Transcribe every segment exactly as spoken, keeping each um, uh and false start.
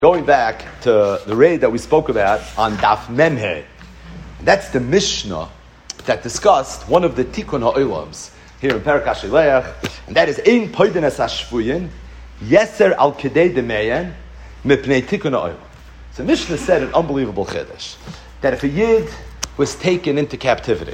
Going back to the raid that we spoke about on Daf Memhe, that's the Mishnah that discussed one of the Tikkun HaOlams here in Perek HaShileach, and that is Ein Poiden Es HaShvuyin Yeser Al Kedei Demeyen Mipnei Tikkun HaOlam. So Mishnah said an unbelievable chiddush that if a Yid was taken into captivity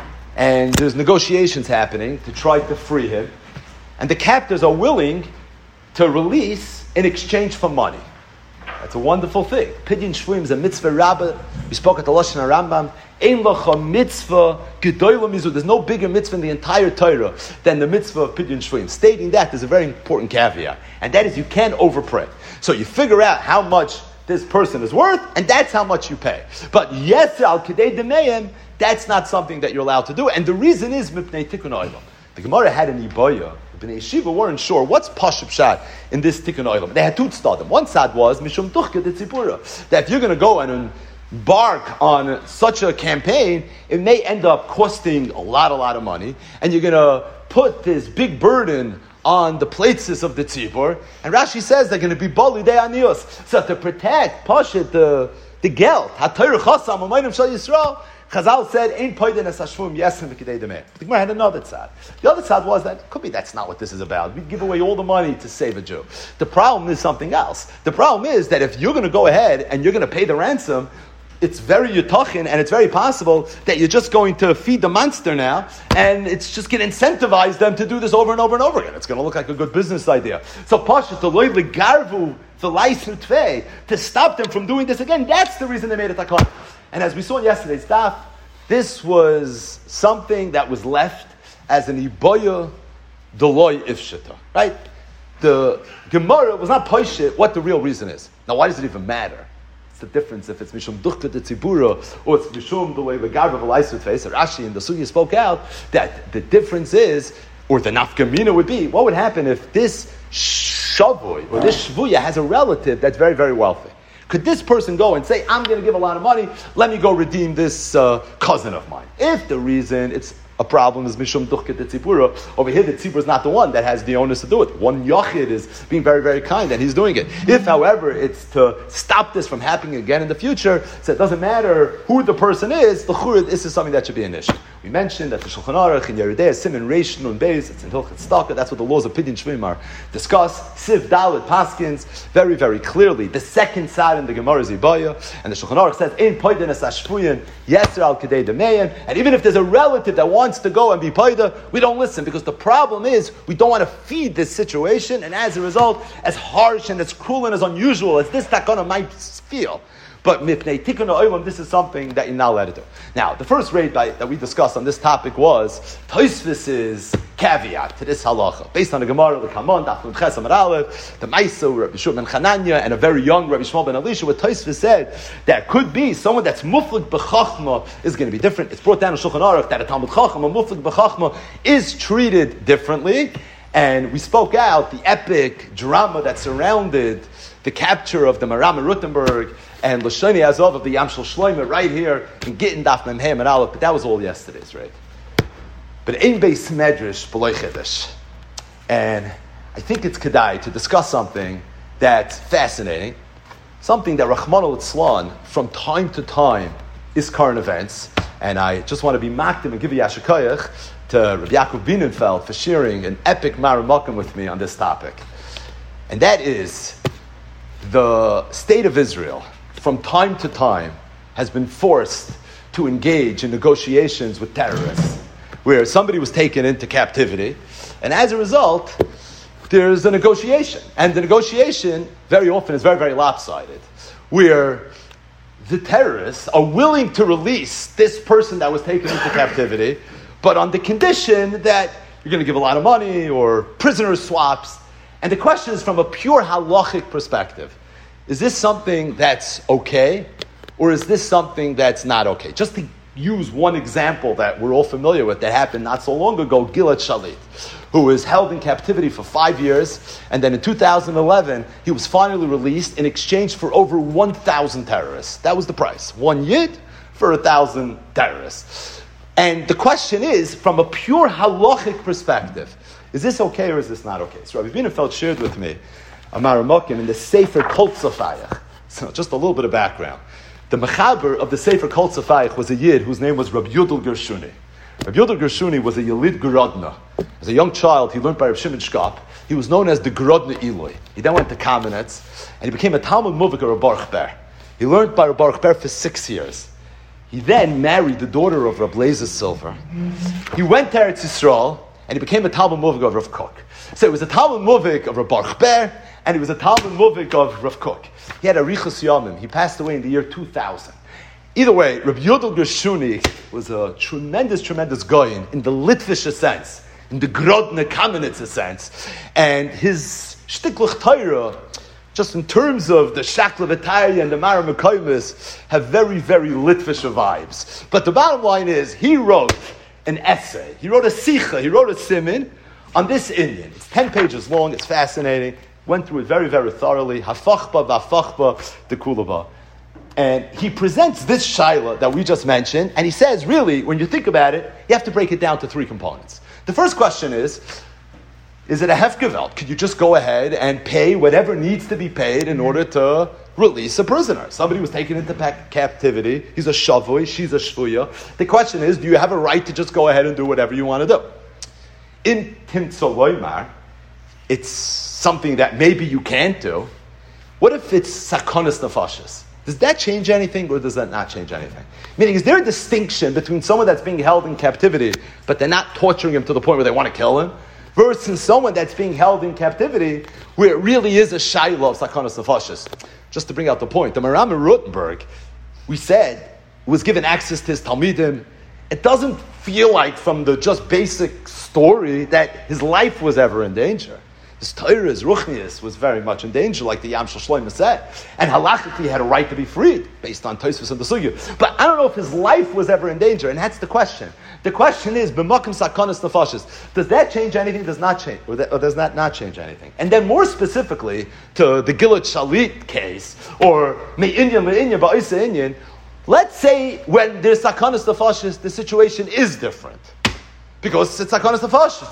and there's negotiations happening to try to free him, and the captors are willing to release in exchange for money. That's a wonderful thing. Pidyon Shvuim is a mitzvah rabbah. We spoke at the Lashon HaRambam. Ein lacha mitzvah gedolah mizu. There's no bigger mitzvah in the entire Torah than the mitzvah of Pidyon Shvuim. Stating that, there's a very important caveat, and that is you can't overpray. So you figure out how much this person is worth, and that's how much you pay. But yes, al kedei demeyim, that's not something that you're allowed to do. And the reason is mipnei tikkun olam. The Gemara had an ibaya. The Bnei Yeshiva weren't sure what's Pashup Shad in this Tikkun Olam. They had two tzadim. One side was Mishum Tuchke de Tzipura, that if you're going to go and embark on such a campaign, it may end up costing a lot, a lot of money, and you're going to put this big burden on the places of the Tzibur. And Rashi says they're going to be Bali de Anios. So to protect Pashut the the geld, HaTorah Chasam Amayim Shal Yisrael, Chazal said, "Ein poiden es hashvum yesem v'kidei demeh." The Gemara had another side. The other side was that could be that's not what this is about. We give away all the money to save a Jew. The problem is something else. The problem is that if you're going to go ahead and you're going to pay the ransom, it's very yutachin and it's very possible that you're just going to feed the monster now, and it's just going to incentivize them to do this over and over and over again. It's going to look like a good business idea. So Pasha to loy legarvu the license to stop them from doing this again. That's the reason they made it takon. And as we saw in yesterday's daf, this was something that was left as an iboya deloy ifshita, right? The Gemara was not poishit what the real reason is. Now, why does it even matter? It's the difference if it's mishum duchka de tzibura or it's mishum the way the garb of a license face. So Rashi and the Sugya spoke out that the difference is, or the nafkamina would be, what would happen if this shavoy or this shvuya has a relative that's very, very wealthy? Could this person go and say, I'm going to give a lot of money, let me go redeem this uh, cousin of mine? If the reason it's a problem is Mishum Duchke de Tzipura, over here the Tzipur is not the one that has the onus to do it. One Yachid is being very, very kind and he's doing it. If, however, it's to stop this from happening again in the future, so it doesn't matter who the person is, the Churid, this is something that should be an issue. We mentioned that the Shulchan Aruch in Yeridei, Siman Reish Nun Beis, it's in Hilchot Staka, that's what the laws of Pidyon Shvuim are discussed. Siv Dalet Paskins, very, very clearly, the second side in the Gemara is Ibaya, and the Shulchan Aruch says, Ein poiden es hashvuyin, yeser al kedei demeyen, and even if there's a relative that wants to go and be paida, we don't listen, because the problem is, we don't want to feed this situation, and as a result, as harsh and as cruel and as unusual as this takana might feel, but mipnei tikkun ha'olam, this is something that you're not allowed to do. Now, the first raid that we discussed on this topic was Tosfos's caveat to this halacha, based on the Gemara, the Kamon, Daf Nun Ches Amud Aleph, the Maisa, Rabbi Shua ben Chananya, and a very young Rabbi Shmuel ben Elisha, what Tosfos said, that could be someone that's muflik b'chachma is going to be different. It's brought down in Shulchan Aruch that a Talmud Chacham, a muflik b'chachma, is treated differently, and we spoke out the epic drama that surrounded the capture of the Maram and Rutenberg and Lashoni Azov of the Yamshel Shloimeh right here in Gittin Daf Memhem and Aleph, but that was all yesterday's, right? But Ein Beis Medrash B'loi Chiddush, and I think it's kedai to discuss something that's fascinating, something that Rachmana Litzlan from time to time is current events, and I just want to be makdim and give you yashakayach to Rabbi Yaakov Bienenfeld for sharing an epic Maramakim with me on this topic, and that is the state of Israel from time to time has been forced to engage in negotiations with terrorists, where somebody was taken into captivity, and as a result, there's a negotiation. And the negotiation very often is very, very lopsided, where the terrorists are willing to release this person that was taken into captivity, but on the condition that you're going to give a lot of money or prisoner swaps. And the question is from a pure halachic perspective, is this something that's okay, or is this something that's not okay? Just to use one example that we're all familiar with that happened not so long ago, Gilad Shalit, who was held in captivity for five years, and then in two thousand eleven, he was finally released in exchange for over one thousand terrorists. That was the price. One yid for one thousand terrorists. And the question is, from a pure halachic perspective, is this okay or is this not okay? So Rabbi Bienenfeld shared with me Amar Mokim in the Sefer Kol Tzafayach. So just a little bit of background. The Mechaber of the Sefer Kol Tzafayach was a Yid whose name was Rabbi Yudel Gershuni. Rabbi Yudel Gershuni was a Yelid Gerodna. As a young child, he learned by Rabbi Shimon Shkop. He was known as the Gerodna Eloi. He then went to Kamenetz, and he became a Talmud Muvik of Rabbi Baruch Ber. He learned by Rabbi Baruch Ber for six years. He then married the daughter of Rabbi Lezer Silver. He went to Eretz Yisrael, and he became a Talmud Muvik of Rav Kook. So it was a Talmud Muvik of Rabbi Baruch Ber, and he was a Talmud Muvik of Rav Kook. He had a Richus Yomim. He passed away in the year two thousand. Either way, Rabbi Yudel Gershuni was a tremendous, tremendous goyin in the Litvische sense, in the Grodna Kamenitzer sense. And his Shtiklach Torah, just in terms of the Shakla V'Taya and the Mara Mekoimis, have very, very Litvische vibes. But the bottom line is, he wrote an essay, he wrote a Sicha, he wrote a Simin on this Indian. It's ten pages long, it's fascinating. Went through it very, very thoroughly. Hafachba, Vafachba, the Kulaba. And he presents this shaila that we just mentioned, and he says, really, when you think about it, you have to break it down to three components. The first question is, is it a hefgevelt? Could you just go ahead and pay whatever needs to be paid in order to release a prisoner? Somebody was taken into captivity. He's a shavui, she's a shvuya. The question is, do you have a right to just go ahead and do whatever you want to do? In Timtzoloimar, it's something that maybe you can't do. What if it's sakonis nefashis? Does that change anything, or does that not change anything? Meaning, is there a distinction between someone that's being held in captivity, but they're not torturing him to the point where they want to kill him, versus someone that's being held in captivity where it really is a shayla of sakonis nefashis? Just to bring out the point, the Maram in Rotenberg, we said, was given access to his Talmidim. It doesn't feel like, from the just basic story, that his life was ever in danger. His Torah, his Ruchnius, was very much in danger, like the Yam Shel Shlomo said. And halachically, he had a right to be freed, based on Tosfos and the Sugya. But I don't know if his life was ever in danger, and that's the question. The question is, b'makom sakonis nefashis, does that change anything? Does not change, or, that, or does that not change anything? And then more specifically, to the Gilad Shalit case, or me'inyan me'inyan ba'isa inyan, let's say when there's sakonis nefashis, the situation is different. Because it's sakonis nefashis.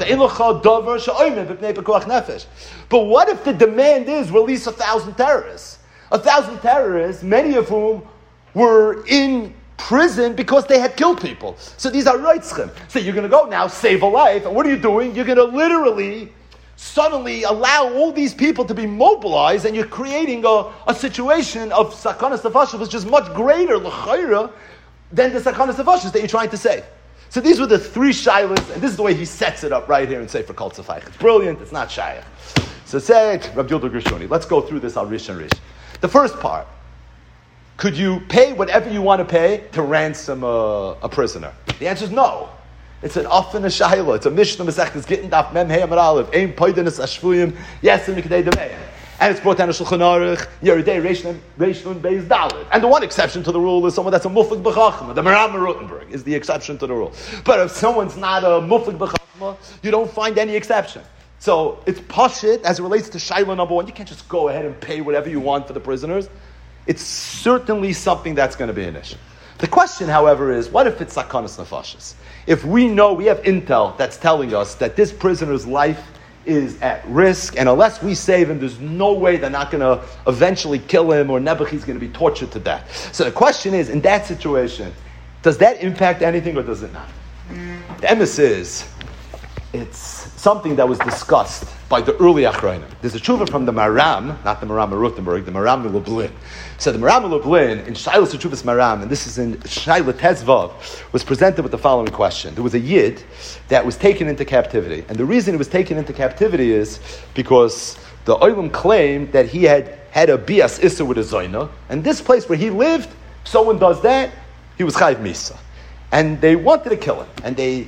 But what if the demand is release a thousand terrorists? A thousand terrorists, many of whom were in prison because they had killed people. So these are reitzchim. So you're going to go now, save a life. And what are you doing? You're going to literally, suddenly allow all these people to be mobilized, and you're creating a, a situation of sakonis nefashis which is much greater, l'chayra, than the sakonis nefashis that you're trying to save. So these were the three shilas, and this is the way he sets it up right here in Sefer Kol Tzafayach. It's brilliant, it's not shayach. So say it, Rabbi Yudel Gershuni. Let's go through this al rish and rish. The first part, could you pay whatever you want to pay to ransom a, a prisoner? The answer is no. It's an off and a shayla. It's a Mishnah Masechtas Gittin Daf Mem Hey Amar Aleph. Ein poidenes ashvuyim yesem mikdei demei. And it's brought down to Shulchan Aruch, Yeridei Reishnun Beis Dalet. And the one exception to the rule is someone that's a Muflik B'chachma. The Maram Rotenberg is the exception to the rule. But if someone's not a Muflik B'chachma, you don't find any exception. So it's pashit as it relates to Shaila number one. You can't just go ahead and pay whatever you want for the prisoners. It's certainly something that's going to be an issue. The question, however, is, what if it's sakonis nefashis? If we know, we have intel that's telling us that this prisoner's life is at risk, and unless we save him, there's no way they're not going to eventually kill him, or Nebuchadnezzar's going to be tortured to death. So the question is, in that situation, does that impact anything, or does it not? Mm. The emes is, it's something that was discussed by the early Achrayim. There's a tshuva from the Maram, not the Maram of Rotenberg, the Maram of Lublin. So the Maram of Lublin, in Shailas Tshuvas Maram, and this is in Shaila Tezvav, was presented with the following question. There was a Yid that was taken into captivity. And the reason he was taken into captivity is because the Olam claimed that he had had a bias issa with a Zoyna, and this place where he lived, if someone does that, he was Chayv Misa. And they wanted to kill him. And they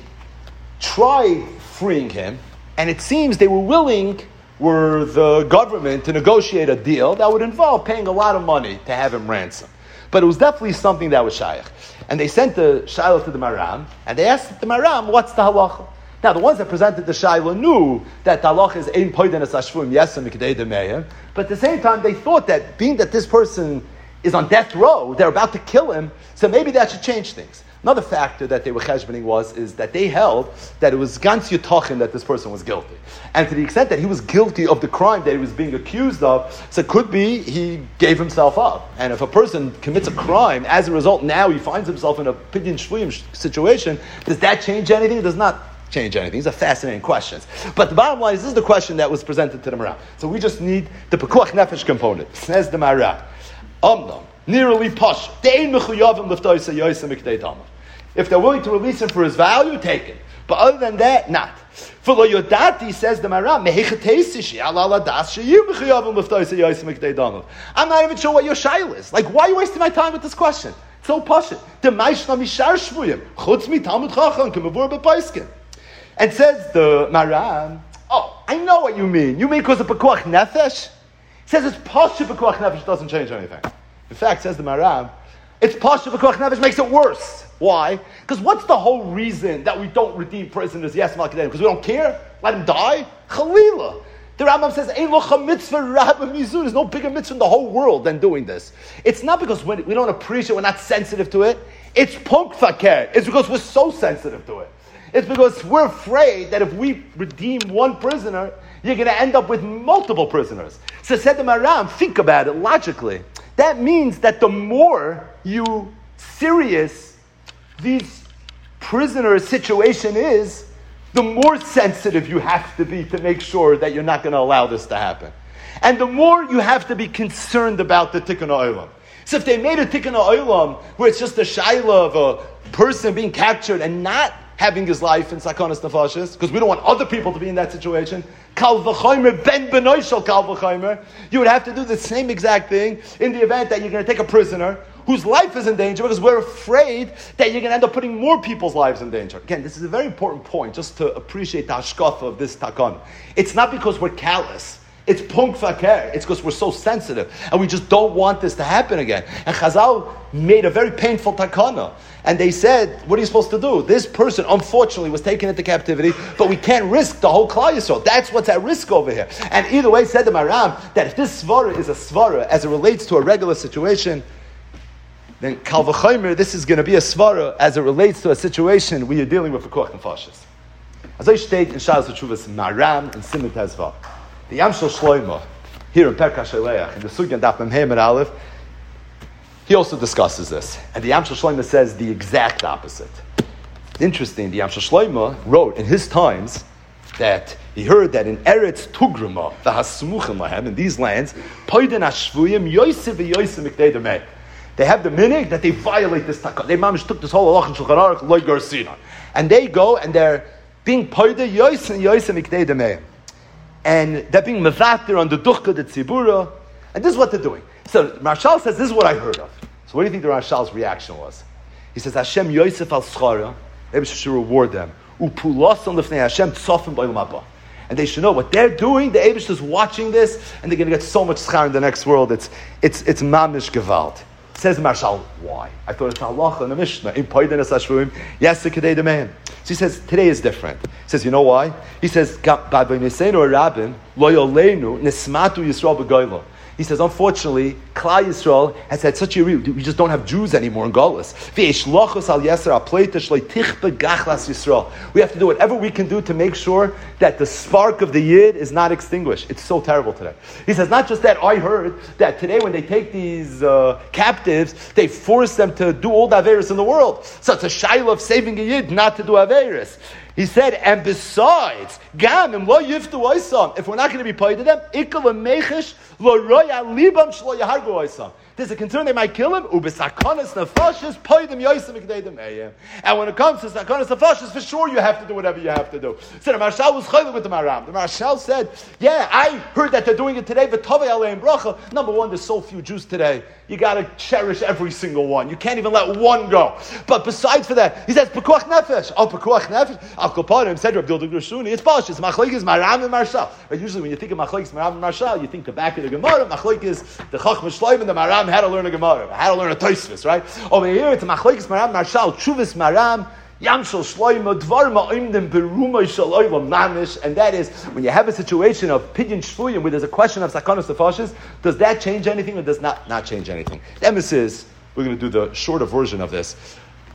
tried freeing him, and it seems they were willing, were the government, to negotiate a deal that would involve paying a lot of money to have him ransom. But it was definitely something that was shaykh. And they sent the shayla to the Maram, and they asked the Maram, what's the halacha? Now, the ones that presented the shayla knew that the halacha is ein poidenes ashvuyim yesem mikdei demei, but at the same time, they thought that being that this person is on death row, they're about to kill him, so maybe that should change things. Another factor that they were cheshboning was is that they held that it was gans yutachin that this person was guilty. And to the extent that he was guilty of the crime that he was being accused of, so it could be he gave himself up. And if a person commits a crime, as a result, now he finds himself in a pidyon shvuyim situation, does that change anything? It does not change anything. These are fascinating questions. But the bottom line is, this is the question that was presented to the Maram. So we just need the pekuach nefesh component. Says the Maram. Omnam, nearly posh. Dein mechuyavim liftoisa yoysa mikdei tamav. If they're willing to release him for his value, take it. But other than that, not. For lo yodati, says the Maram, I'm not even sure what your shail is. Like, why are you wasting my time with this question? It's so poshut. And says the Maram, oh, I know what you mean. You mean because of pekuach nefesh? It says it's poshut pekuach nefesh doesn't change anything. In fact, says the Maram, it's poshut pekuach nefesh makes it worse. Why? Because what's the whole reason that we don't redeem prisoners? Yes, Malkadim. Because we don't care? Let him die? Chalila. The Rambam says, Ein locha mitzvah rabba mizun. There's no bigger mitzvah in the whole world than doing this. It's not because we don't appreciate, we're not sensitive to it. It's punk fakir. It's because we're so sensitive to it. It's because we're afraid that if we redeem one prisoner, you're going to end up with multiple prisoners. So said the Maram, think about it logically. That means that the more you serious these prisoner situation is, the more sensitive you have to be to make sure that you're not going to allow this to happen. And the more you have to be concerned about the tikkun ha'olam. So if they made a tikkun ha'olam where it's just a shaila of a person being captured and not having his life in sakonas nefashis, because we don't want other people to be in that situation, kal v'chomer ben benoy shel kal v'chomer, you would have to do the same exact thing in the event that you're going to take a prisoner whose life is in danger, because we're afraid that you're going to end up putting more people's lives in danger. Again, this is a very important point, just to appreciate the hashkafa of this takana. It's not because we're callous. It's punk fakir. It's because we're so sensitive, and we just don't want this to happen again. And Chazal made a very painful takana, and they said, what are you supposed to do? This person, unfortunately, was taken into captivity, but we can't risk the whole Klal Yisrael. That's what's at risk over here. And either way, said the Maram, that if this svara is a svara as it relates to a regular situation, then kal v'chomer, this is going to be a svara as it relates to a situation where you're dealing with a koach nefashis. As I state in Shas Teshuvas Maram and Siman Tezvav, the Yamshel Shloimo here in Perek HaSheleach in the Sugya Daf Mem Hey Amud Aleph, he also discusses this, and the Yamshel Shloimo says the exact opposite. It's interesting. The Yamshel Shloimo wrote in his times that he heard that in Eretz Tugrama, the Hasmuchim Lahem, in these lands, Poiden Hashvuyim Yosef v'Yosef Mikdei Demei. They have the minig that they violate this takah. They mamish took this whole halach and shulchan aruch loy garsina, and they go and they're being poida yois and yois and mikdei demei, and they're being mevater on the duchka the tzibura, and this is what they're doing. So Marshal says, "This is what I heard of." So what do you think the Marshal's reaction was? He says, "Hashem Yosef al schara, maybe should reward them. Upulas on lefnei Hashem tzofim b'olam haba." And they should know what they're doing. The Eibush is watching this, and they're going to get so much schar in the next world. It's it's it's mamish gewalt. Says Marshal, why? I thought it's halacha in the Mishnah. In Poiden es hashvuyim, yes, the kedei demeim. So he says today is different. He says, you know why? He says, "Bad v'niseinu rabin lo yoleinu nismatu Yisrael b'goyla." He says, unfortunately, Klal Yisrael has had such a we just don't have Jews anymore in Galus. We have to do whatever we can do to make sure that the spark of the Yid is not extinguished. It's so terrible today. He says, not just that, I heard that today when they take these uh, captives, they force them to do all the Averis in the world. So it's a shayla of saving a Yid not to do Averis. He said, and besides, gam im lo yiftu oisam, if we're not going to be paid to them, ikal mechish lo roya libam shlo yahargu oisam. There's a concern they might kill him. Ubesakonas nefashis poidim yoisam ikdeidem eyem. And when it comes to sakonas nefashis, for sure you have to do whatever you have to do. So the Marshal was chaylik with the Maram. The Marshal said, yeah, I heard that they're doing it today, but tovei aleim bracha. Number one, there's so few Jews today. You got to cherish every single one. You can't even let one go. But besides for that, he says, pekuach nefesh. Oh, pekuach nefesh. Al koparim, said Rav Dilduk Rishuni. It's Bash. It's machlokes Maram and Marshal. But usually when you think of machlokes Maram and Marshal, you think the back of the Gemara. Machlokes the Chachma Shloim and the Maram how to learn a Gemara, how to learn a Tosfos, right? Over here, it's a machlokes Maram Marshal. Chuvas Maram. Yamshel Shloimo Dvar Ma'imdim Berumay Shaloylam Mamish, and that is when you have a situation of pidyon shvuyim where there's a question of sakonos nefashis, does that change anything or does not not change anything? The emes is we're going to do the shorter version of this.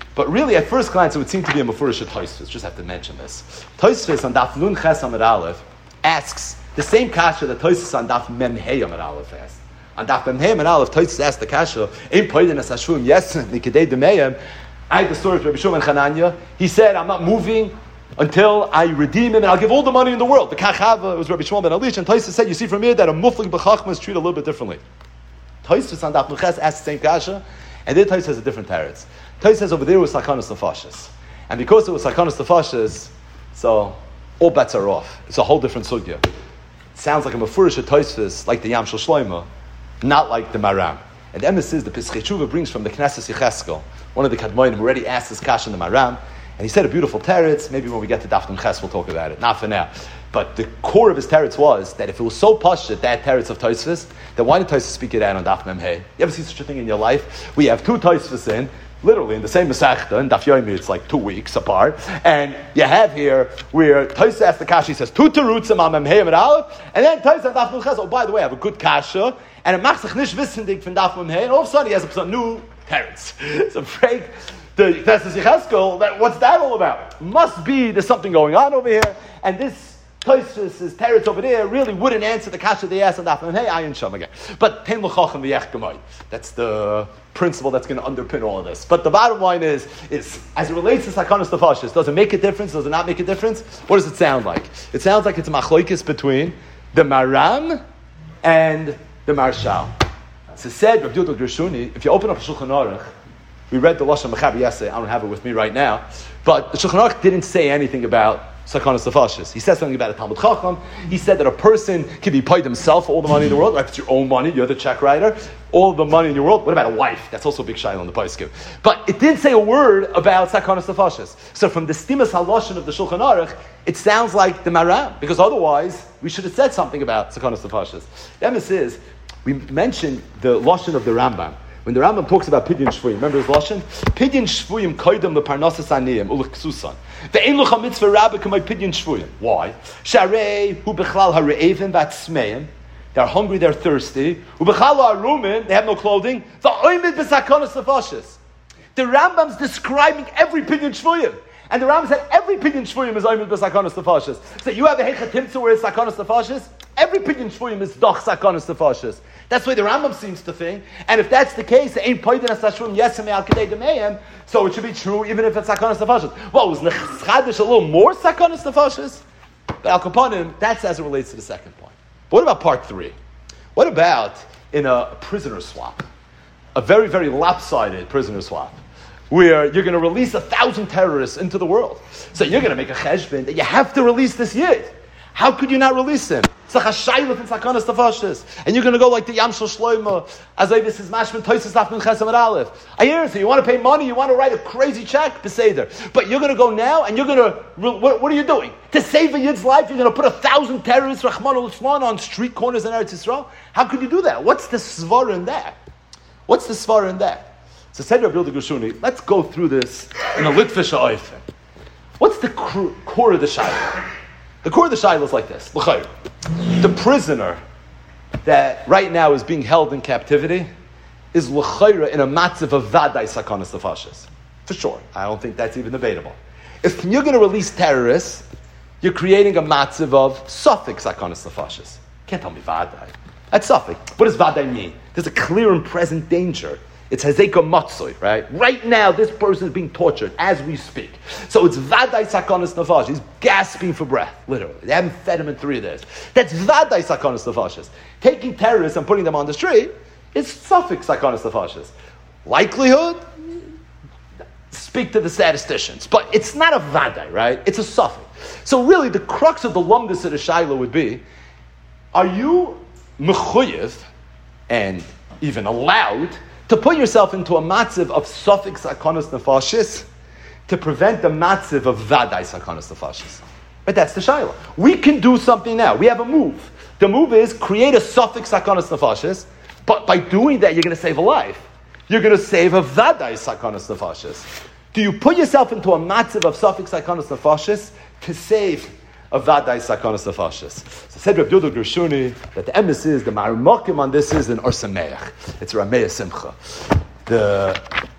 But really, at first glance, it would seem to be a Mefurish Tosfos. Just have to mention this. Tosfos on Daf Nun Ches Amud Aleph asks the same kasha that Tosfos on Daf Mem Hey Amud Aleph asks. On Daf Mem Hey Amud Aleph, Tosfos asked the kasha, Ein Poiden Es Hashum Yes Nikidei Demeyim. I had the story of Rabbi Shimon Chananya. He said, I'm not moving until I redeem him, and I'll give all the money in the world. The Kachava, it was Rabbi Shimon ben Alish, and Tosfos said, you see from here that a Muflik B'Chachma is treated a little bit differently. Tosfos on Daf Nun Ches asked the same kasha, and then Tosfos has a different teretz. Tosfos says over there was Sakanas Nefashis. And because it was Sakanas Nefashis, so all bets are off. It's a whole different sugya. It sounds like a Mefurish Tosfos, like the Yam Shel Shlomo, not like the Maram. And the emes is the Pesach Tshuva brings from the Knesset Yecheskel, one of the Kadmonim who already asked this kasha in the Maram, and he said a beautiful teretz. Maybe when we get to Daf Nun Ches we'll talk about it. Not for now. But the core of his teretz was that if it was so pashut, that teretz of Tosfos, then why did Tosfos speak it out on Daf Mem Hey? You ever see such a thing in your life? We have two Tosfos in, literally in the same Masechta, in Daf Yomi, it's like two weeks apart. And you have here where Tosfos asks the kasha, he says, two terutzim on Mem Hey and Aleph, and then Tosfos on Daf Nun Ches, oh, by the way, I have a good kasha, and it makes sich nicht wissendig von Daf Mem Hey, and all of a sudden he has a new teretz. So break the Knesset Yecheskel, that what's that all about? Must be there's something going on over here, and this Tosfos' teretz over there really wouldn't answer the kasha they asked on Daf Mem Hey, ayin sham again. But Tein L'chacham V'yech Gemay. That's the principle that's going to underpin all of this. But the bottom line is, is as it relates to Sakanas Nefashis, does it make a difference? Does it not make a difference? What does it sound like? It sounds like it's a machlokes between the Maram and the Marshal. So said Rabbi Yehuda Gershuni, if you open up Shulchan Aruch, we read the Lashon Mechaber yesterday. I don't have it with me right now, but the Shulchan Aruch didn't say anything about Sakanas Nefashis. He said something about a Talmud Chacham. He said that a person can be paid himself for all the money in the world. Right? If it's your own money, you're the check writer. All the money in your world. What about a wife? That's also a big shayla on the Poskim. But it didn't say a word about Sakanas Nefashis. So from the Stimas Haloshin of the Shulchan Aruch, it sounds like the Maram, because otherwise we should have said something about Sakanas Nefashis. The emes is, we mentioned the Lashon of the Rambam. When the Rambam talks about Pidyon Shvuyim, remember his Lashon? Pidyon Shvuyim koidem leparnasas aniyim uleksusan. Ve'ein lucha mitzvah rabbi k'may Pidyon Shvuyim. Why? Sharei hu bechlal hare'evim v'atzmeim. They're hungry, they're thirsty. Hu bechlal ha'arumin, they have no clothing. V'oimid b'sakanas nefashis. The Rambam's describing every Pidyon Shvuyim. And the Rambam said every Pidyon Shvuyim is oimid b'sakanas nefashis. So you have a Heicha Timtzah where it's sakanas nefashis. Every Pidyon Shvuyim is doch sakanas nefashis. That's the way the Rambam seems to think. And if that's the case, it ain't poidin as tashum yesem al kedei demeyim, so it should be true even if it's sakanas nefashis. Well, was nechadish a little more sakanas nefashis? But al kaponim, that's as it relates to the second point. But what about part three? What about in a prisoner swap? A very, very lopsided prisoner swap, where you're going to release a thousand terrorists into the world. So you're going to make a cheshbon that you have to release this yid. How could you not release him? It's like a shaylef in Sakanas Nefashis. And you're going to go like the Yam Shel Shlomo, as I this is Mashman Tosfos Daf Nun Ches Amud Aleph. I hear it. So you want to pay money, you want to write a crazy check, Beseder. But you're going to go now, and you're going to, what, what are you doing? To save a yid's life, you're going to put a thousand terrorists, Rahman al-Islam, on street corners in Eretz Yisrael? How could you do that? What's the svara in that? What's the svara in that? So said Rabbi Yehuda Gershuni, let's go through this in a litvish oifen. What's the core of the shayla? The core of the shayla is like this. The prisoner that right now is being held in captivity is l'chayra in a matziv of vaday sakanas nefashis. For sure. I don't think that's even debatable. If you're going to release terrorists, you're creating a matziv of suffix sakanas nefashis. Can't tell me vaday. That's suffix. What does vaday mean? There's a clear and present danger. It's Hezeka Matzoi, right? Right now, this person is being tortured as we speak. So it's Vadai Sakanas Nefashis. He's gasping for breath, literally. They haven't fed him in three days. That's Vadai Sakanas Nefashis. Taking terrorists and putting them on the street is suffix Sakanas Nefashis. Likelihood? Speak to the statisticians. But it's not a Vadai, right? It's a suffix. So really, the crux of the lumdus of the Shaila would be, are you mechuyev and even allowed to put yourself into a matziv of suffix sakanas nefashis to prevent the matziv of vaday sakanas nefashis? But that's the shayla. We can do something now. We have a move. The move is create a suffix sakanas nefashis, but by doing that, you're going to save a life. You're going to save a vaday sakanas nefashis. Do you put yourself into a matziv of suffix sakanas nefashis to save a vaday sakanas nefashis? So said Rabbi Yehuda Gershuni that the emes is, the marmakim on this is an Or Sameach. It's Rameh Simcha. The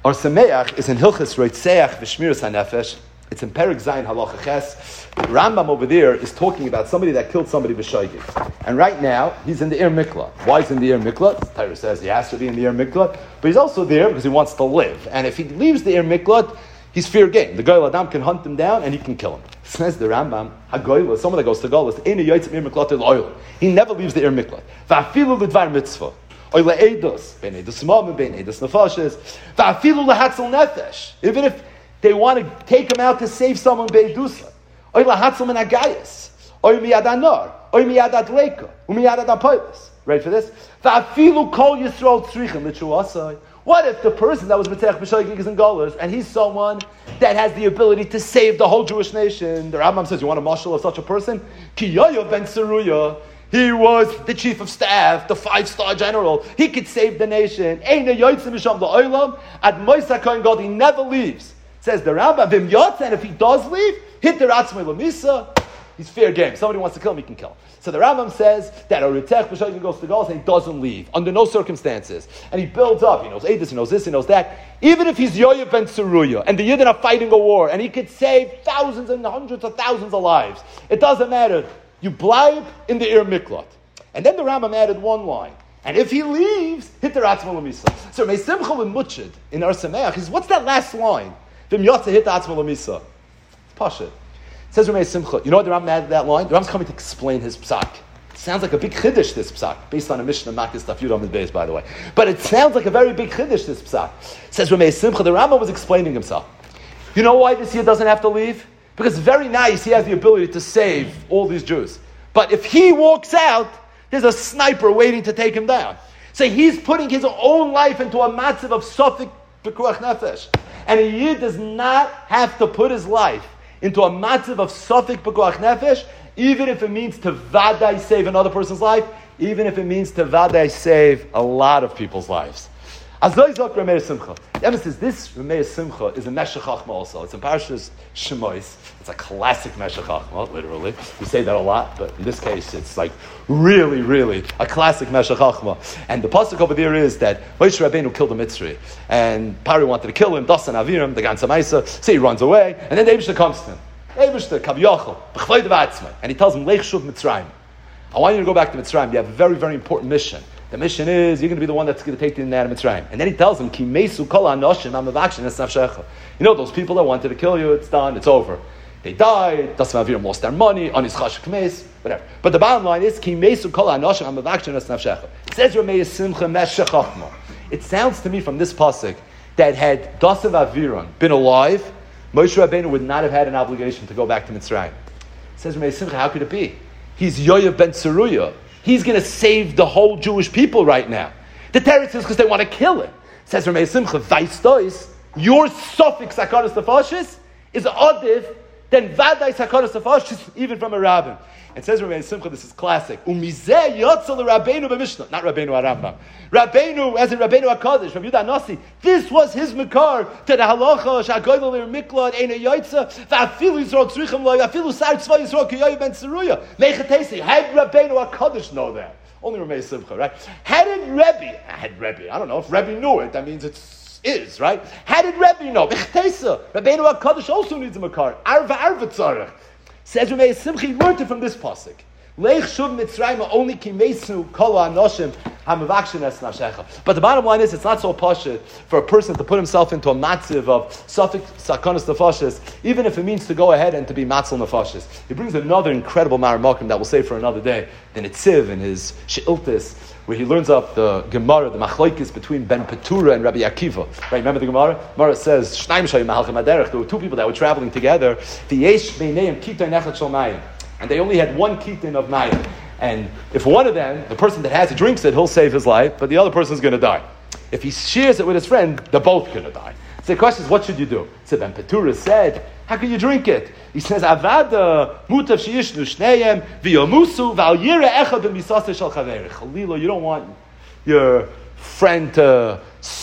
Our Sameach is in Hilchas Roitzeach V'Shmiras HaNefesh. It's in Perek Zayin Halacha Ches. Rambam over there is talking about somebody that killed somebody b'shoigig. And right now, he's in the Ir Miklat. Why is he in the Ir Miklat? The Torah says he has to be in the Ir Miklat. But he's also there because he wants to live. And if he leaves the Ir Miklat, he's fair game. The Goyal Adam can hunt him down and he can kill him. Says the Rambam, HaGoyla, someone that goes to Golas, Eina Yotzim Ir Miklat El Oil. He never leaves the Ir Miklat. Va'afilu l'dvar mitzvah. Oile Eidos. Ben Eidos Mamim, Ben Eidos Nefashes. Va'afilu l'hatzel nefesh. Even if they want to take him out to save someone be'edusa. Oy lahatzal min agayis. Oy miyad anar. Oy miyad adleika. Umiyad adapolis. Ready for this? Va'afilu kol Yisrael tzrichim l'truasai. What if the person that was B'tech B'shoigig is in Golas, and he's someone that has the ability to save the whole Jewish nation? The Rambam says, you want a marshal of such a person? Ki Yoav ben Tzeruya. He was the chief of staff, the five-star general. He could save the nation. Eina yotzim misham la'olam. Ad Moisa Kohen God, he never leaves. Says the Rambam, Vim Yotz, and if he does leave, hit the Ratzmei Lamisa, he's fair game. Somebody wants to kill him, he can kill him. So the Rambam says that a Ritech B'Shoigig goes to Golas and he doesn't leave, under no circumstances. And he builds up, he knows Eidos, he knows this, he knows that. Even if he's Yoav ben Tzeruya, and the Yidden are fighting a war, and he could save thousands and hundreds of thousands of lives, it doesn't matter. You bleib in the Ir Miklat. And then the Rambam added one line. And if he leaves, hit the Ratzmei Lamisa. So Mei Simcha and Mutchid in Ar Sameach is, what's that last line? Vim Yotze hit the Atzma Lamisa. It's Pasha. It says Ramei Simcha. You know what the Rambam added that line? The Rambam's coming to explain his psak. It sounds like a big chiddush, this psak, based on a Mishnah Makis Daf Yud Amud Beis, by the way. But it sounds like a very big chiddush, this psak. It says Ramei Simcha. The Rambam was explaining himself. You know why this year doesn't have to leave? Because it's very nice. He has the ability to save all these Jews. But if he walks out, there's a sniper waiting to take him down. So he's putting his own life into a matzav of sofik b'kuach nefesh. And a Yid does not have to put his life into a matzav of sofik b'kuach nefesh, even if it means to vaday save another person's life, even if it means to vaday save a lot of people's lives. Azoi zok Ramei Simcha. The Emes says this Ramei Simcha is a Meshech Chachma also. It's in Parashas Shemois. It's a classic Meshech Chachma, literally. We say that a lot, but in this case, it's like really, really a classic Meshech Chachma. And the pasuk over there is that Moshe Rabbeinu killed a Mitzri, and Pari wanted to kill him. Dasan Aviram, the Gansa Maisa. So he runs away, and then the Eibishter comes to him. Eibishter Kaviyachol b'chvei devatzmai, and he tells him Leich Shuv Mitzrayim. I want you to go back to Mitzrayim. You have a very, very important mission. The mission is, you're going to be the one that's going to take the Indian out of Mitzrayim. And then he tells him, Ki mesu kol ha'anoshim ha'mavakshin es nafshecha. You know, those people that wanted to kill you, it's done, it's over. They died, Dasan Aviram lost their money, Anis Chashik Meis, whatever. But the bottom line is, Ki mesu kol ha'anoshim ha'mavakshin es nafshecha. It says Ramei Simcha Meshech Chachma. It sounds to me from this pasuk that had Dasan Aviram been alive, Moshe Rabbeinu would not have had an obligation to go back to Mitzrayim. It says Ramei Simcha, how could it be? He's Yoav ben Tzeruya. He's going to save the whole Jewish people right now. The teretz is because they want to kill him. Says Ramei Simcha, Vaistois, your suffix Hakaras Nefashis is adif than Vadai Hakaras Nefashis, even from a rabbin. It says Ramei Simcha, this is classic. Umizeh yotzal Rabbeinu b'Mishnah, not Rabbeinu HaRambam. Rabbeinu, as in Rabbeinu HaKadosh, Rabbi Yehuda Nasi. This was his makar to the halacha shagoyvel lir miklad eina yotza va'afilu yisrael tzrichim lo va'afilu sar tzva yisrael kiyoy ben tzeruya mechatesi. How did Rabbeinu HaKadosh know that? Only Ramei Simcha, right? How did Rebbe? Had Rebbe? I don't know if Rebbe knew it. That means it's is right. How did Rebbe know? Mechatesa. Rabbeinu HaKadosh also needs a makar. Arva arva tzarech. Says Ramei Simcha, he learned it from this pasuk. Leich shuv Mitzrayim only kimesu kol ha'anoshim ha'mavakshin es nafshecha. But the bottom line is, it's not so pashut for a person to put himself into a matziv of safek sakanas nefashis, even if it means to go ahead and to be matzel nefashis. He brings another incredible maramakim that we'll say for another day. The Nitziv in his She'iltis, where he learns up the Gemara, the machlokes between Ben Petura and Rabbi Akiva. Right? Remember the Gemara? Gemara says, Shnaim shayim mahalchim aderech. There were two people that were traveling together. V'yesh beineim kitay nechat shel mayim. And they only had one kitin of mayim. And if one of them, the person that has it, drinks it, he'll save his life, but the other person's going to die. If he shares it with his friend, they're both going to die. So the question is, what should you do? So Ben Petura said, how can you drink it? He says, Avada mutav sheishnu shneim v'yomusu v'al yira echad b'misaseh shel chaverich. Chalila, you don't want your friend to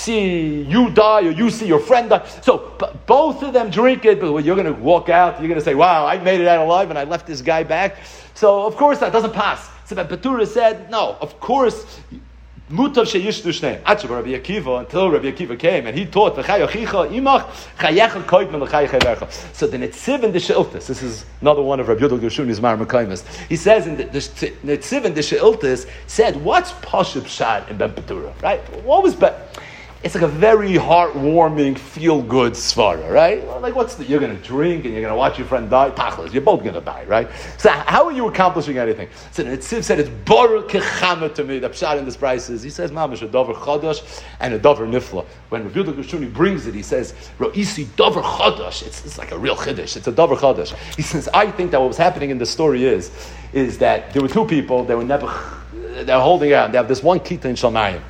see you die or you see your friend die. So b- both of them drink it, but you're going to walk out, you're going to say, wow, I made it out alive and I left this guy back. So of course that doesn't pass. So Ben Petura said, no, of course Mutav sheyishtu shnei. Achav Rabbi Akiva, until Rabbi Akiva came and he taught v'chay yochicha imach chayecha koidman l'chay chevercha. So the Netziv and the Sheiltis, this is another one of Rabbi Yehuda Gershuni's Mar Mekaymas. He says in the, the Netziv and the Sheiltis said, what's Pashup Shad in Ben Petura, right? What was Ben? It's like a very heartwarming, feel-good svara, right? Like, what's the, you're going to drink and you're going to watch your friend die? Tachlis, you're both going to die, right? So how are you accomplishing anything? So the Netziv said, it's Baruch Kechama to me. The pshat in this price is, he says, Mamash, a Dover Chodosh and a Dover Nifla. When Rabbi Yehuda Gershuni brings it, he says, Ro'isi Dover Chodosh. It's, it's like a real Chiddush. It's a Dover Chodosh. He says, I think that what was happening in the story is, is that there were two people, they were never, they're holding out. They have this one Kita in Shamayim.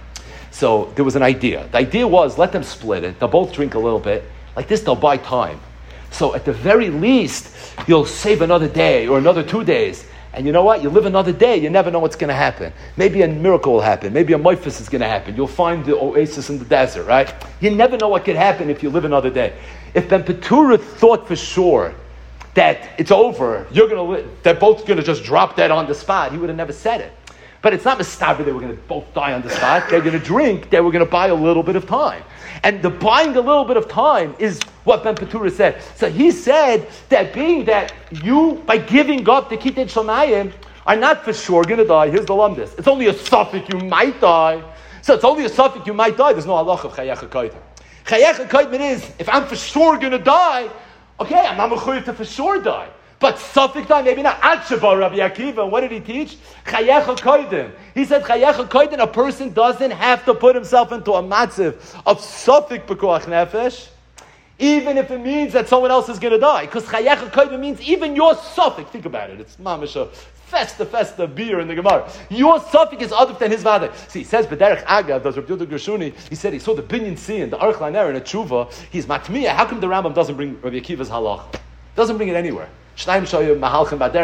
So there was an idea. The idea was, let them split it. They'll both drink a little bit. Like this, they'll buy time. So at the very least, you'll save another day or another two days. And you know what? You live another day, you never know what's going to happen. Maybe a miracle will happen. Maybe a moifus is going to happen. You'll find the oasis in the desert, right? You never know what could happen if you live another day. If Ben Petura thought for sure that it's over, you're going to live, they're both going to just drop dead on the spot, he would have never said it. But it's not mistaber they were going to both die on the spot. They're going to drink. They were going to buy a little bit of time. And the buying a little bit of time is what Ben Petura said. So he said that being that you, by giving up the Kitet Shamayim, are not for sure going to die. Here's the lumdis. It's only a suffix you might die. So it's only a suffix you might die. There's no halach of Chayecha Koydim. Chayecha Koydim is, if I'm for sure going to die, okay, I'm not mechuyev to for sure die. But suffix time, maybe not. Achabar Rabbi Akiva, what did he teach? Chayecha koidim. He said chayecha koidim, a person doesn't have to put himself into a matziv of suffix b'koach nefesh, even if it means that someone else is going to die. Because chayecha koidim means even your suffix, think about it, it's mamish a festa, festa beer in the Gemara. Your suffix is other than his father. See, he says, B'derech Agav, does Rabbi Yehuda Gershuni, he said he saw the binyan siyan, the Aruch Laner in a tshuva, he's matmiya, how come the Rambam doesn't bring Rabbi Akiva's halach? Doesn't bring it anywhere. Doesn't bring Ben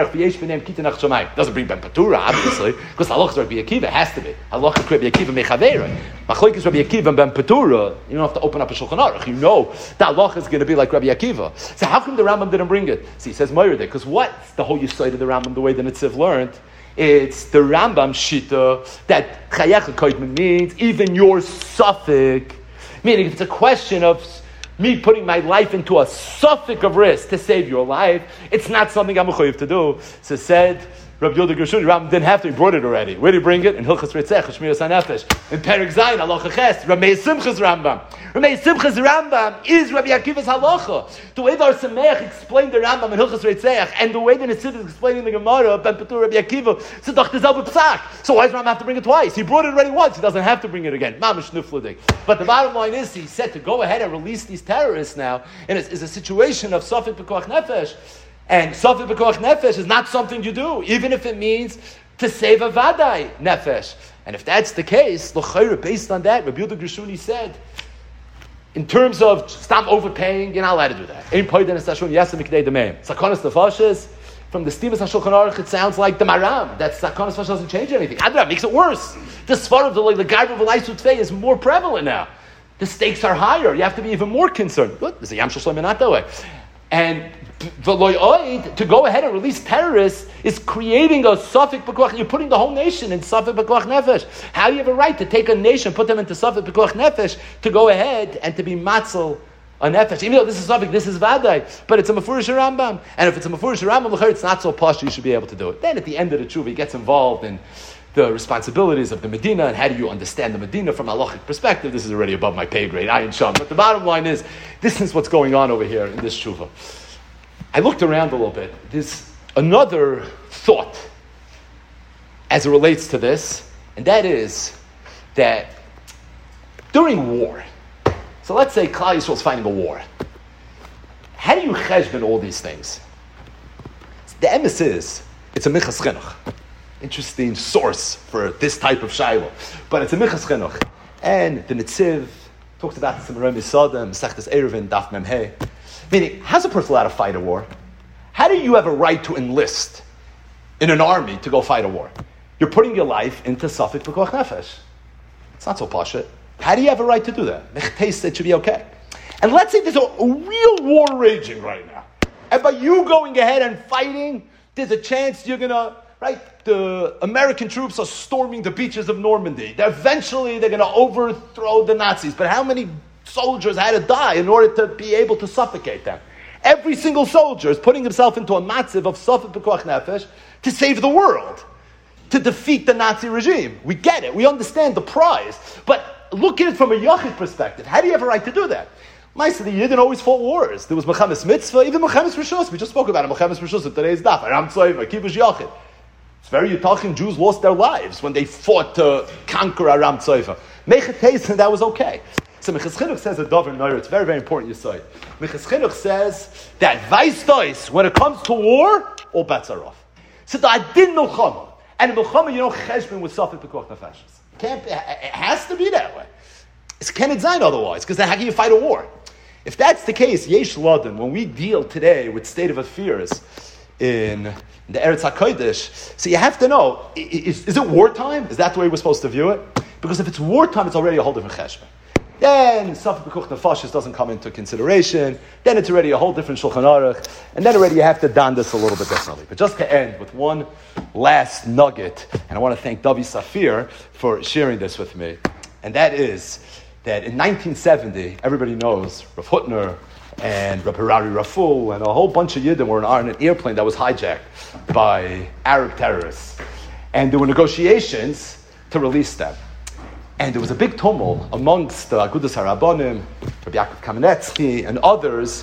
Petura, obviously, because halach Rabbi Akiva has to be. Halach Rabbi Akiva mechaveira. Machlokes Rabbi Akiva and Ben Petura, you don't have to open up a Shulchan Aruch. You know that halach is going to be like Rabbi Akiva. So how come the Rambam didn't bring it? See, he says Moirde, because what's the whole Yisod of the Rambam, the way the Netziv learned? It's the Rambam shita that Chayecha Koidman means even your suffix, meaning it's a question of me putting my life into a suffix of risk to save your life, it's not something I'm mechuyev to do. So said Rabbi Yehuda Gershuni, Rambam didn't have to, he brought it already. Where did he bring it? In Hilchas Ritzech, Shmiras HaNefesh. In Perek Zayin, Halacha Ches, Ramei Simchas Rambam. Ramei Simchas Rambam is Rabbi Akiva's Halacha. The way the Or Sameach explained the Rambam in Hilchas Ritzech, and the way the Netziv is explaining the Gemara, Ben Petur Rabbi Akiva, so Doch Tezel B'Psak. So why does Rambam have to bring it twice? He brought it already once, he doesn't have to bring it again. Mamish Nufladik. But the bottom line is, he said to go ahead and release these terrorists now, and it's, it's a situation of Safik B'Koach Nefesh. And Safik B'Koach Nefesh is not something you do, even if it means to save a Vadai Nefesh. And if that's the case, l'chayra, based on that, Rabbi Yehuda Gershuni said, in terms of stop overpaying, you're not allowed to do that. Ein poiden es hashon yasem mikdei demeim. Sakonas nefashes, from the Stimas HaShulchan Aruch, it sounds like the Maram. That Sakonas nefashes doesn't change anything. Adra makes it worse. The Sfar of the like the Gaiva of Elaisu Tvei is more prevalent now. The stakes are higher. You have to be even more concerned. Good, there's a Yam Shel Shlomo not that way. And to go ahead and release terrorists is creating a Safik B'Koach. You're putting the whole nation in Safik B'Koach Nefesh. How do you have a right to take a nation, put them into Safik B'Koach Nefesh, to go ahead and to be Matzel a Nefesh? Even though this is Safik, this is Vadai, but it's a Mefurish Rambam. And if it's a Mefurish Rambam, it's not so posh, you should be able to do it. Then at the end of the tshuva, he gets involved in the responsibilities of the Medina and how do you understand the Medina from a halachic perspective. This is already above my pay grade, Ayin Sham. But the bottom line is, this is what's going on over here in this tshuva. I looked around a little bit. There's another thought as it relates to this, and that is that during war, so let's say Klal Yisrael is fighting a war. How do you cheshbon all these things? The emes is, it's a Minchas Chinuch. Interesting source for this type of shayla. But it's a Minchas Chinuch. And the Netziv talks about this in Merem Yisodem, Mesechtes Eruvin, Daf Mem Hey. Meaning, how's a person allowed to fight a war? How do you have a right to enlist in an army to go fight a war? You're putting your life into Safik B'Koach Nefesh. It's not so pashut. How do you have a right to do that? Mechtes, it should be okay. And let's say there's a, a real war raging right now. And by you going ahead and fighting, there's a chance you're going to, right? The American troops are storming the beaches of Normandy. They're eventually, they're going to overthrow the Nazis. But how many soldiers had to die in order to be able to suffocate them? Every single soldier is putting himself into a matziv of safek b'koach nefesh to save the world, to defeat the Nazi regime. We get it. We understand the prize. But look at it from a Yachid perspective. How do you have a right to do that? Ma'aseh, the Yidden always fought wars. There was Mechames Mitzvah, even Mechames Rishus. We just spoke about it. Mechames Rishus in today's daf. Aram Tzayva, Kibush Yachid. It's very Yitachin Jews lost their lives when they fought to conquer Aram Tzayva. Mechet Teis, that was okay. So Meches Chinuch says a Dover Noir. It's very, very important you say. Meches Chinuch says that Vaistois, when it comes to war, all bets are off. So the Adin Milchama. And in Milchama, you know, Cheshbon was suffered b'koach nefesh. Can't. It has to be that way. It's can it zayin otherwise? Because then how can you fight a war? If that's the case, Yesh Laden, when we deal today with state of affairs in the Eretz HaKodesh, so you have to know, is, is it wartime? Is that the way we're supposed to view it? Because if it's wartime, it's already a whole different cheshbon. Then Safek B'Kuch Nefashis doesn't come into consideration. Then it's already a whole different Shulchan Aruch. And then already you have to don this a little bit differently. But just to end with one last nugget, and I want to thank Davi Safir for sharing this with me, and that is that in nineteen seventy, everybody knows Rav Hutner and Rav Harari Raful and a whole bunch of Yidden were on an airplane that was hijacked by Arab terrorists. And there were negotiations to release them. And there was a big tumult amongst the Agudas HaRabbanim, Rabbi Yaakov Kamenetsky, and others,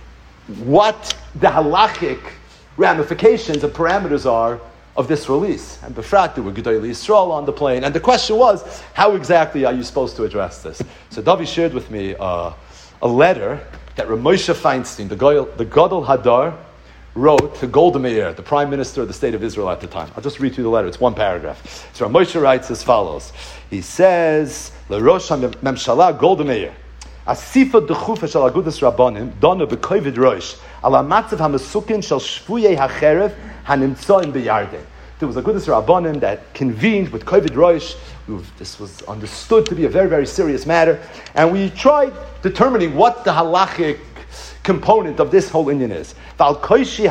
what the halachic ramifications and parameters are of this release. And Befrat, there were Gedolei Yisrael on the plane. And the question was, how exactly are you supposed to address this? So Davi shared with me uh, a letter that Rav Moshe Feinstein, the Gadol, the Gadol Hadar, wrote to Golda Meir, the Prime Minister of the State of Israel at the time. I'll just read through the letter. It's one paragraph. So Rav Moshe writes as follows. He says, LeRosh HaMemshala Golda Meir, Asifa Dechufa Shal Agudas Rabbanim, Dona B'Kovid Rosh, Ala Matzav HaMesukin Shal Shvuyei HaCherev HaNimtzoim B'Yarden. There was a Agudas Rabbanim that convened with Kovid Rosh. This was understood to be a very, very serious matter. And we tried determining what the halachic component of this whole Indian is. We want you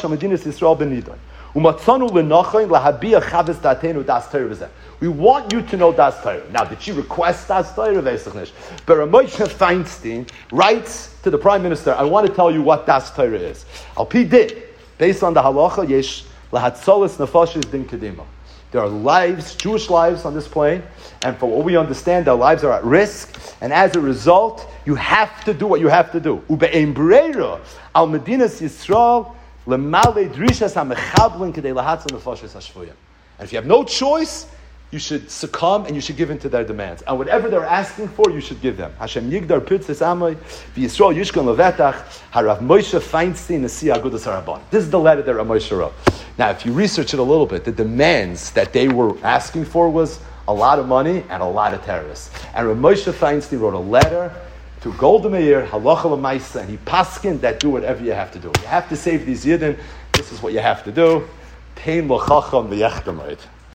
to know Das Torah. Now, did she request Das Torah? But Rav Moshe Feinstein writes to the Prime Minister, I want to tell you what Das Torah is. Al Pi did, based on the halacha, yesh lahatzolis nefashis din kedima. There are lives, Jewish lives on this plane, and for what we understand, their lives are at risk, and as a result, you have to do what you have to do. Ube'ein breira al medinas Yisrael lemale drishas hamechablin kedei lahatzon nefashis hashvuyim. And if you have no choice, you should succumb and you should give in to their demands. And whatever they're asking for, you should give them. Hashem yigdar pirtzes amay v'Yisrael yishkon levetach harav Moshe Feinstein nasi Agudas HaRabbanim. This is the letter that Rav Moshe wrote. Now, if you research it a little bit, the demands that they were asking for was a lot of money and a lot of terrorists. And Rav Moshe Feinstein wrote a letter to Golda Meir, halacha l'maisa, and he paskined that do whatever you have to do. You have to save these Yidden. This is what you have to do. Tein lo chacham v'yechtamait.